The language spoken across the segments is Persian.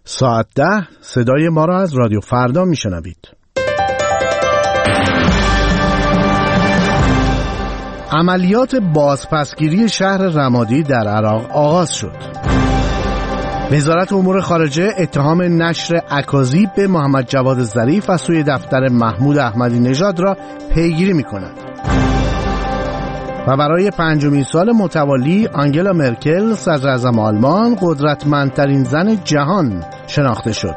ساعت 10 صدای ما را از رادیو فردا میشنوید. عملیات بازپسگیری شهر رمادی در عراق آغاز شد. وزارت امور خارجه اتهام نشر اکاذیب به محمد جواد ظریف از سوی دفتر محمود احمدی نژاد را پیگیری می‌کند. و برای 5مین سال متوالی آنگلا مرکل صدراعظم آلمان قدرتمندترین زن جهان شناخته شد.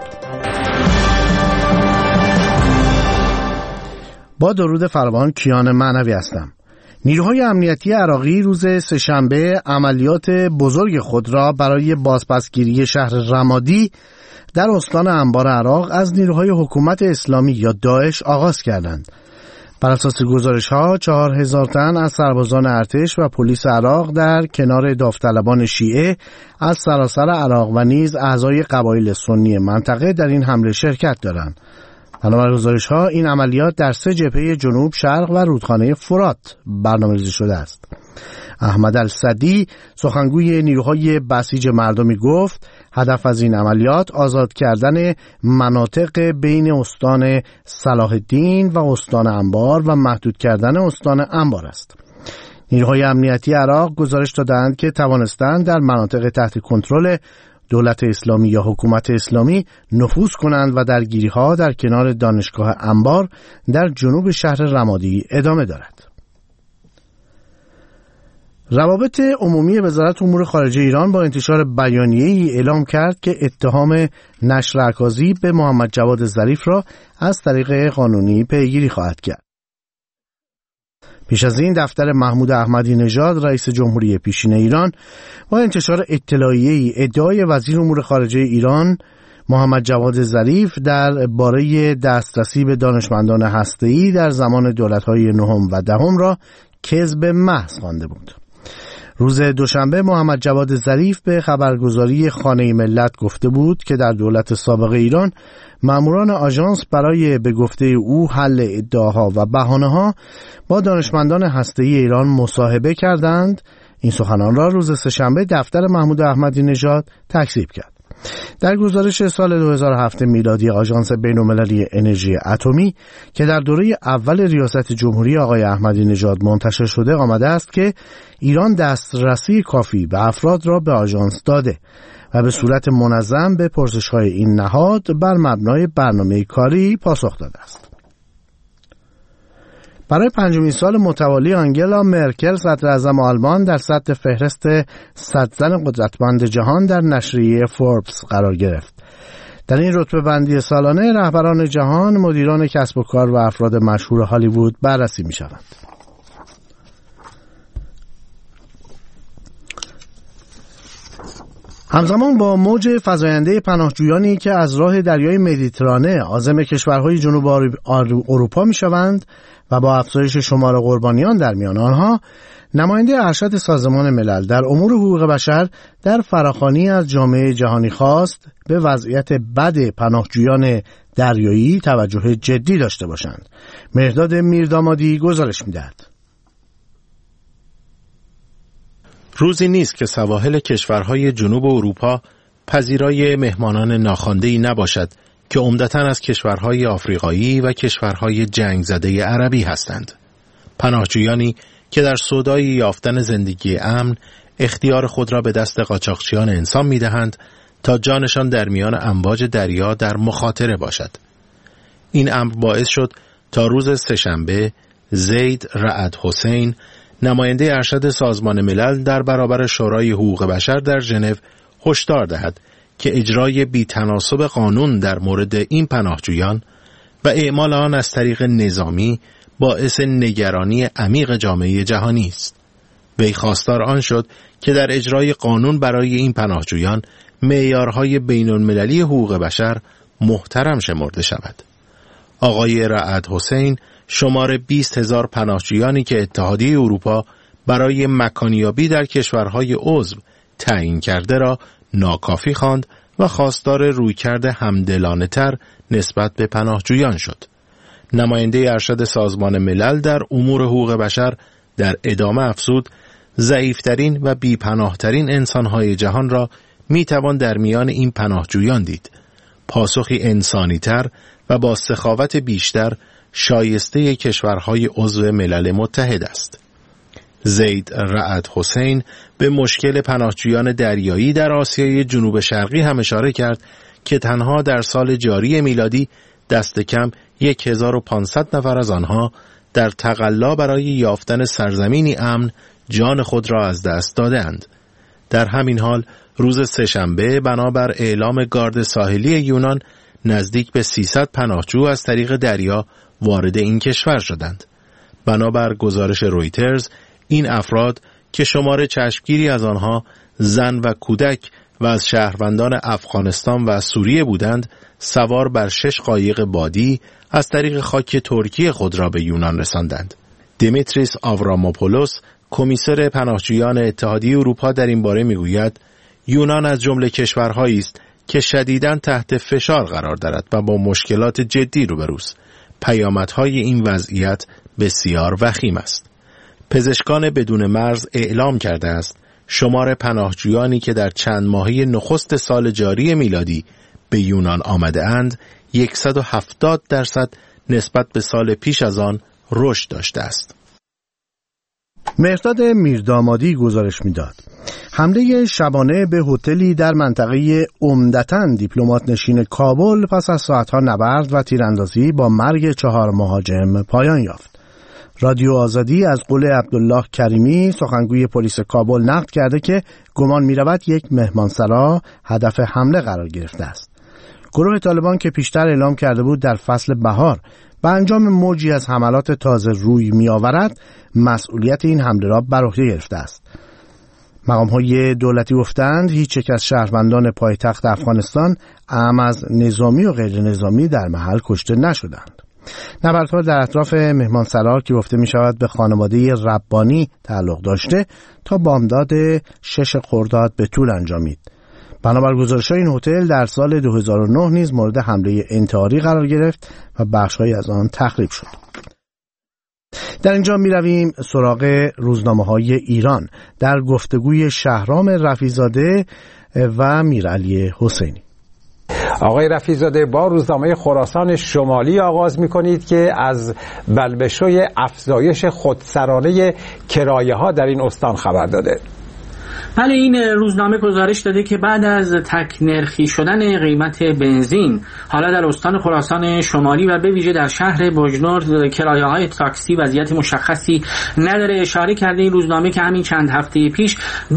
با درود فراوان، کیان معنوی هستم. نیروهای امنیتی عراقی روز سه‌شنبه عملیات بزرگ خود را برای بازپسگیری شهر رمادی در استان انبار عراق از نیروهای حکومت اسلامی یا داعش آغاز کردند. بر اساس گزارش‌ها 4000 تن از سربازان ارتش و پلیس عراق در کنار داوطلبان شیعه از سراسر عراق و نیز اعضای قبایل سنی منطقه در این حمله شرکت دارند. بنابر گزارش‌ها این عملیات در 3 جبهه جنوب، شرق و رودخانه فرات برنامه‌ریزی شده است. احمد السدی سخنگوی نیروهای بسیج مردمی گفت هدف از این عملیات آزاد کردن مناطق بین استان صلاح الدین و استان انبار و محدود کردن استان انبار است. نیروهای امنیتی عراق گزارش دادند که توانستند در مناطق تحت کنترل دولت اسلامی یا حکومت اسلامی نفوذ کنند و درگیری‌ها در کنار دانشگاه انبار در جنوب شهر رمادی ادامه دارد. روابط عمومی وزارت امور خارجه ایران با انتشار بیانیه‌ای اعلام کرد که اتهام نشر اکاذیب به محمد جواد ظریف را از طریق قانونی پیگیری خواهد کرد. پیش از این دفتر محمود احمدی نژاد رئیس جمهوری پیشین ایران با انتشار اطلاعیه‌ای ادعای وزیر امور خارجه ایران محمد جواد ظریف درباره دسترسی به دانشمندان هسته‌ای در زمان دولت‌های نهم و دهم را کذب محض خوانده بود. روز دوشنبه محمد جواد ظریف به خبرگزاری خانه ملت گفته بود که در دولت سابق ایران ماموران آژانس برای به گفته او حل ادعاها و بهانه‌ها با دانشمندان هسته‌ای ایران مصاحبه کردند. این سخنان را روز سه‌شنبه دفتر محمود احمدی نژاد تکذیب کرد. در گزارش سال 2007 میلادی آژانس بین‌المللی انرژی اتمی که در دوره اول ریاست جمهوری آقای احمدی نژاد منتشر شده آمده است که ایران دسترسی کافی به افراد را به آژانس داده و به صورت منظم به پرسش‌های این نهاد بر مبنای برنامه کاری پاسخ داده است. برای 5مین سال متوالی آنگلا مرکل صدراعظم آلمان در صدر فهرست 100 زن قدرتمند جهان در نشریه فوربس قرار گرفت. در این رتبه بندی سالانه رهبران جهان، مدیران کسب و کار و افراد مشهور هالیوود بررسی می شوند. همزمان با موج فزاینده پناهجویانی که از راه دریای مدیترانه عازم کشورهای جنوب اروپا می شوند و با افزایش شمار قربانیان در میان آنها، نماینده ارشد سازمان ملل در امور حقوق بشر در فراخوانی از جامعه جهانی خواست به وضعیت بد پناهجویان دریایی توجه جدی داشته باشند. مهرداد میردامادی گزارش می‌دهد. روزی نیست که سواحل کشورهای جنوب اروپا پذیرای مهمانان ناخوانده‌ای نباشد که عمدتاً از کشورهای آفریقایی و کشورهای جنگ زده عربی هستند. پناهجویانی که در سودای یافتن زندگی امن اختیار خود را به دست قاچاقچیان انسان می‌دهند تا جانشان در میان امواج دریا در مخاطره باشد. این امر باعث شد تا روز سه‌شنبه زید رعد حسین، نماینده ارشد سازمان ملل در برابر شورای حقوق بشر در ژنو، هشدار دهد که اجرای بی‌تناسب قانون در مورد این پناهجویان و اعمال آن از طریق نظامی باعث نگرانی عمیق جامعه جهانی است. وی خواستار آن شد که در اجرای قانون برای این پناهجویان معیارهای بین‌المللی حقوق بشر محترم شمرده شود. آقای رعد حسین شمار 20,000 پناهجویانی که اتحادیه اروپا برای مکانیابی در کشورهای عضو تعیین کرده را ناکافی خواند و خواستار رویکرد همدلانه‌تر نسبت به پناهجویان شد. نماینده ارشد سازمان ملل در امور حقوق بشر در ادامه افزود ضعیفترین و بی‌پناهترین انسانهای جهان را میتوان در میان این پناهجویان دید پاسخی انسانی‌تر و با سخاوت بیشتر شایسته کشورهای عضو ملل متحد است. زید رعد حسین به مشکل پناهجویان دریایی در آسیای جنوب شرقی هم اشاره کرد که تنها در سال جاری میلادی دست کم 1500 نفر از آنها در تقلا برای یافتن سرزمینی امن جان خود را از دست دادند. در همین حال روز سه‌شنبه بنابر اعلام گارد ساحلی یونان نزدیک به 300 پناهجو از طریق دریا وارد این کشور شدند. بنابر گزارش رویترز این افراد که شمار چشمگیری از آنها زن و کودک و از شهروندان افغانستان و سوریه بودند، سوار بر 6 قایق بادی از طریق خاک ترکیه خود را به یونان رساندند. دیمیتریس آوراموپولوس، کمیسر پناهجویان اتحادیه اروپا در این باره میگوید یونان از جمله کشورهایی است که شدیداً تحت فشار قرار دارد و با مشکلات جدی روبروست. پیامدهای این وضعیت بسیار وخیم است. پزشکان بدون مرز اعلام کرده است شمار پناهجویانی که در چند ماهه نخست سال جاری میلادی به یونان آمده اند 170% نسبت به سال پیش از آن رشد داشته است. مهرداد میردامادی گزارش میداد حمله شبانه به هتلی در منطقه عمدتاً دیپلمات نشین کابل پس از ساعتها نبرد و تیراندازی با مرگ 4 مهاجم پایان یافت. رادیو آزادی از قول عبدالله کریمی سخنگوی پلیس کابل نقل کرده که گمان می‌رود یک مهمانسرا هدف حمله قرار گرفته است. گروه طالبان که پیشتر اعلام کرده بود در فصل بهار به انجام موجی از حملات تازه روی می‌آورد، مسئولیت این حمله را بر عهده گرفته است. مقام‌های دولتی گفتند هیچ یک از شهروندان پایتخت افغانستان اعم از نظامی و غیر نظامی در محل کشته نشدند. نبردها در اطراف مهمانسرا که گفته می شود به خانواده ربانی تعلق داشته تا بامداد 6 خرداد به طول انجامید. بنابر گزارش‌های این هتل در سال 2009 نیز مورد حمله انتحاری قرار گرفت و بخش‌هایی از آن تخریب شد. در اینجا می رویم سراغ روزنامه‌های ایران در گفتگوی شهرام رفیع‌زاده و میرعلی حسینی. آقای رفیع‌زاده، با روزنامه خراسان شمالی آغاز می‌کنید که از بلبشوی افزایش خودسرانه کرایه‌ها در این استان خبر داده. بله، این روزنامه گزارش داده که بعد از تک نرخی شدن قیمت بنزین حالا در استان خراسان شمالی و به ویژه در شهر بجنورد کرایه‌های تاکسی وضعیت مشخصی نداره. اشاره کرده این روزنامه که همین چند هفته پیش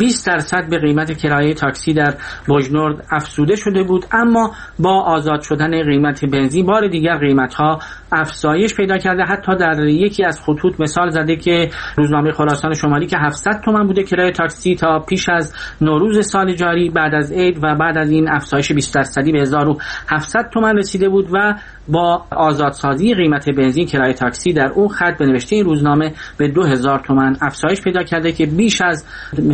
20% به قیمت کرایه تاکسی در بجنورد افزوده شده بود، اما با آزاد شدن قیمت بنزین بار دیگر قیمت‌ها افزایش پیدا کرده. حتی در یکی از خطوط مثال زده که روزنامه خراسان شمالی که 700 تومان بوده کرایه تاکسی تا پیش از نوروز سال جاری، بعد از عید و بعد از این افزایش 20% به 1700 تومان رسیده بود و با آزادسازی قیمت بنزین کرایه تاکسی در اون خط به نوشته این روزنامه به 2000 تومان افزایش پیدا کرده که بیش از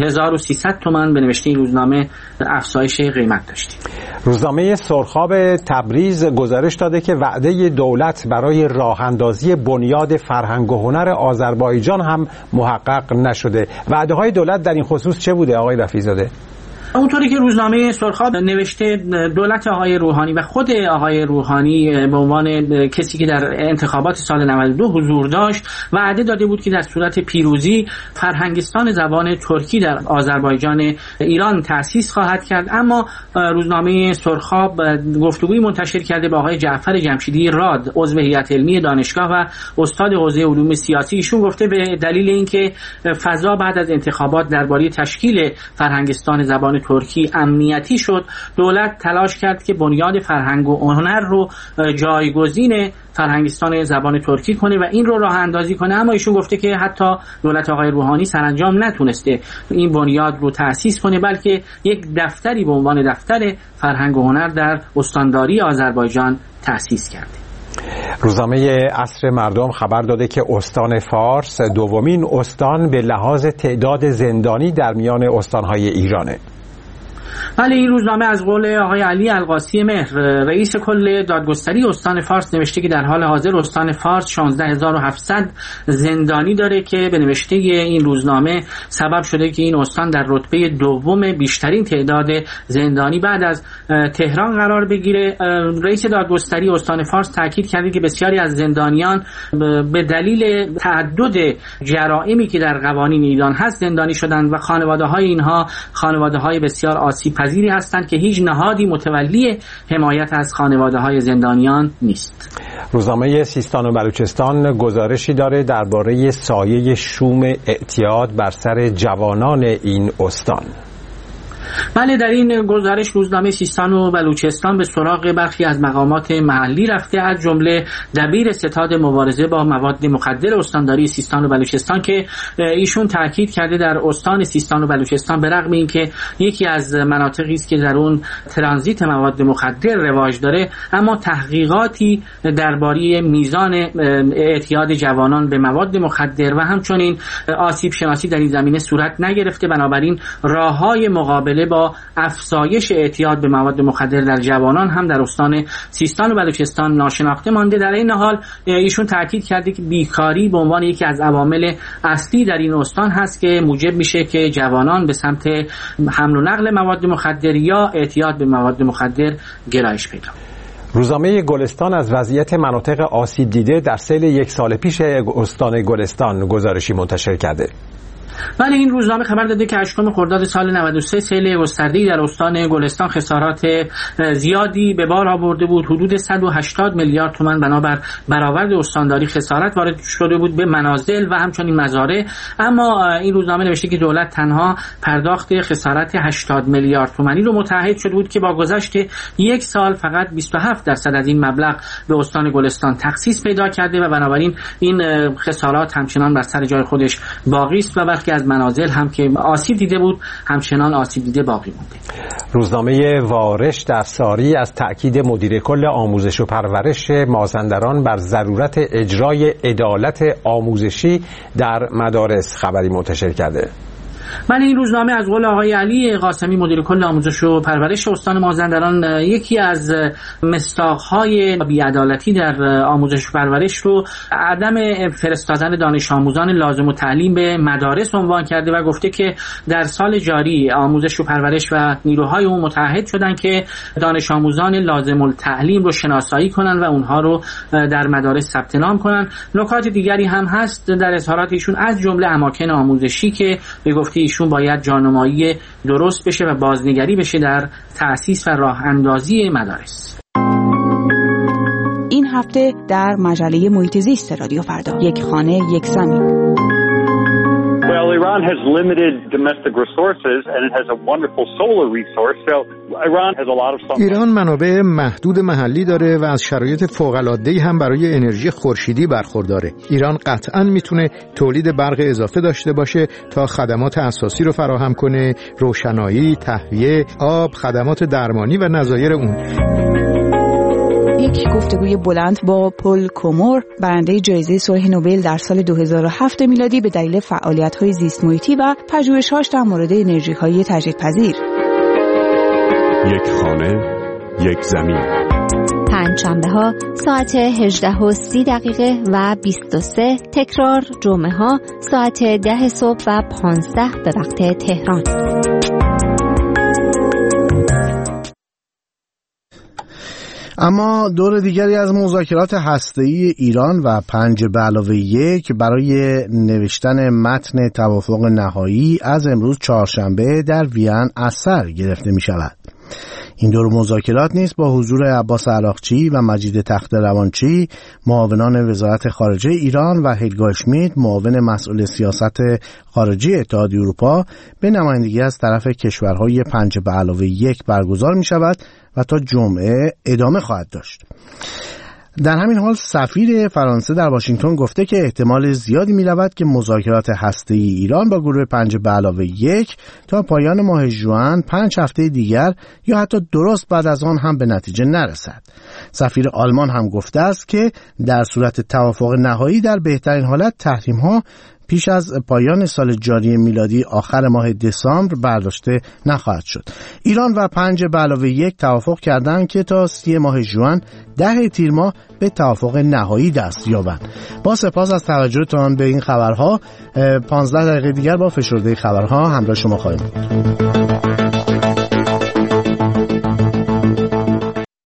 1300 تومان به نوشته این روزنامه افزایش قیمت داشتیم. روزنامه سرخاب تبریز گزارش داده که وعده دولت برای راه اندازی بنیاد فرهنگ و هنر آذربایجان هم محقق نشده. وعده های دولت در این خصوص چه بوده آقای رفیع‌زاده؟ اونطوری که روزنامه سرخاب نوشته دولت آقای روحانی و خود آقای روحانی به عنوان کسی که در انتخابات سال 92 حضور داشت وعده داده بود که در صورت پیروزی فرهنگستان زبان ترکی در آذربایجان ایران تأسیس خواهد کرد. اما روزنامه سرخاب گفتگویی منتشر کرده با آقای جعفر جمشیدی راد، عضو هیئت علمی دانشگاه و استاد حوزه علوم سیاسی. ایشون گفته به دلیل اینکه فضا بعد از انتخابات درباره تشکیل فرهنگستان زبان ترکی امنیتی شد، دولت تلاش کرد که بنیاد فرهنگ و هنر رو جایگزین فرهنگستان زبان ترکی کنه و این رو راه اندازی کنه. اما ایشون گفته که حتی دولت آقای روحانی سرانجام نتونسته این بنیاد رو تأسیس کنه، بلکه یک دفتری به عنوان دفتر فرهنگ و هنر در استانداری آذربایجان تأسیس کرده. روزنامه عصر مردم خبر داده که استان فارس دومین استان به لحاظ تعداد زندانی در میان استانهای ایرانه. ولی این روزنامه از قول آقای علی القاسی مهر رئیس کل دادگستری استان فارس نوشته که در حال حاضر استان فارس 16700 زندانی داره که به نوشته این روزنامه سبب شده که این استان در رتبه دوم بیشترین تعداد زندانی بعد از تهران قرار بگیره. رئیس دادگستری استان فارس تاکید کرده که بسیاری از زندانیان به دلیل تعدد جرائمی که در قوانین ایران هست زندانی شدند و خانواده‌های اینها خانواده‌های بسیار آسیب‌پذیری هستند که هیچ نهادی متولی حمایت از خانواده‌های زندانیان نیست. روزنامه سیستان و بلوچستان گزارشی داره درباره سایه شوم اعتیاد بر سر جوانان این استان. بله، در این گزارش روزنامه سیستان و بلوچستان به سراغ برخی از مقامات محلی رفته، از جمله دبیر ستاد مبارزه با مواد مخدر استانداری سیستان و بلوچستان که ایشون تاکید کرده در استان سیستان و بلوچستان به رغم اینکه یکی از مناطقی است که در اون ترانزیت مواد مخدر رواج داره، اما تحقیقاتی درباره میزان اعتیاد جوانان به مواد مخدر و همچنین آسیب شناسی در این زمینه صورت نگرفته. بنابراین راههای مقابله با افزایش اعتیاد به مواد مخدر در جوانان هم در استان سیستان و بلوچستان ناشناخته مانده. در این حال ایشون تاکید کرده که بیکاری به عنوان یکی از عوامل اصلی در این استان هست که موجب میشه که جوانان به سمت حمل و نقل مواد مخدر یا اعتیاد به مواد مخدر گرایش پیدا. روزنامه گلستان از وضعیت مناطق آسیب دیده در سیل یک سال پیش استان گلستان گزارشی منتشر کرده. ولی این روزنامه خبر داده که 8 خرداد سال 93 سیل گسترده‌ای در استان گلستان خسارات زیادی به بار آورده بود. حدود 180 میلیارد تومان بنابر برآورد استانداری خسارت وارد شده بود به منازل و همچنین مزارع. اما این روزنامه نوشته که دولت تنها پرداخت خسارت 80 میلیارد تومانی رو متعهد شده بود که با گذشت یک سال فقط 27% از این مبلغ به استان گلستان تخصیص پیدا کرده و بنابراین این خسارات همچنان بر سر جای خودش باقی است و برخی از منازل هم که آسیب دیده بود همچنان آسیب دیده باقی مونده. روزنامه وارش در ساری از تأکید مدیر کل آموزش و پرورش مازندران بر ضرورت اجرای عدالت آموزشی در مدارس خبری منتشر کرده. ولی این روزنامه از قول آقای علی قاسمی مدیر کل آموزش و پرورش استان مازندران یکی از مصداق‌های بی‌عدالتی در آموزش و پرورش رو عدم فرستادن دانش آموزان لازم التعلیم به مدارس عنوان کرده و گفته که در سال جاری آموزش و پرورش و نیروهای اون متعهد شدن که دانش آموزان لازم التعلیم رو شناسایی کنن و اونها رو در مدارس ثبت نام کنن. نکات دیگری هم هست در اظهارات ایشون از جمله اماکن آموزشی که به گفته ایشون باید جانمایی درست بشه و بازنگری بشه در تأسیس و راه اندازی مدارس. این هفته در مجله محیط زیست رادیو فردا، یک خانه یک زمین. Well, Iran has limited domestic resources and it has a wonderful solar resource. So Iran has a lot of sun. ایران منابع محدود محلی داره و از شرایط فوق‌العاده‌ای هم برای انرژی خورشیدی برخورداره. ایران قطعاً میتونه تولید برق اضافه داشته باشه تا خدمات اساسی رو فراهم کنه، روشنایی، تهویه، آب، خدمات درمانی و نظایر اون. یک گفتگوی بلند با پل کومور، برنده جایزه صلح نوبل در سال 2007 میلادی به دلیل فعالیت‌های زیست محیطی و پژوهش‌هاش در مورد انرژی‌های تجدیدپذیر. یک خانه، یک زمین. پنجشنبه‌ها ساعت 18:30 و 23، تکرار جمعه‌ها ساعت 10 صبح و 15 به وقت تهران. اما دور دیگری از مذاکرات هسته‌ای ایران و 5+1 برای نوشتن متن توافق نهایی از امروز چهارشنبه در وین از سر گرفته می شود. این دور مذاکرات نیز با حضور عباس عراقچی و مجید تخت‌روانچی، معاونان وزارت خارجه ایران و هلگا اشمیت، معاون مسئول سیاست خارجی اتحادیه اروپا، به نمایندگی از طرف کشورهای 5+1 برگزار می شود و تا جمعه ادامه خواهد داشت. در همین حال سفیر فرانسه در واشنگتن گفته که احتمال زیادی می رود که مذاکرات هسته‌ای ایران با گروه 5+1 تا پایان ماه ژوئن 5 هفته دیگر یا حتی درست بعد از آن هم به نتیجه نرسد. سفیر آلمان هم گفته است که در صورت توافق نهایی در بهترین حالت تحریم‌ها پیش از پایان سال جاری میلادی آخر ماه دسامبر برداشته نخواهد شد. ایران و 5+1 توافق کردند که تا 30 ماه ژوئن 10 تیر ماه به توافق نهایی دست یابند. با سپاس از توجهتان به این خبرها، 15 دقیقه دیگر با فشرده خبرها همراه شما خواهیم بود.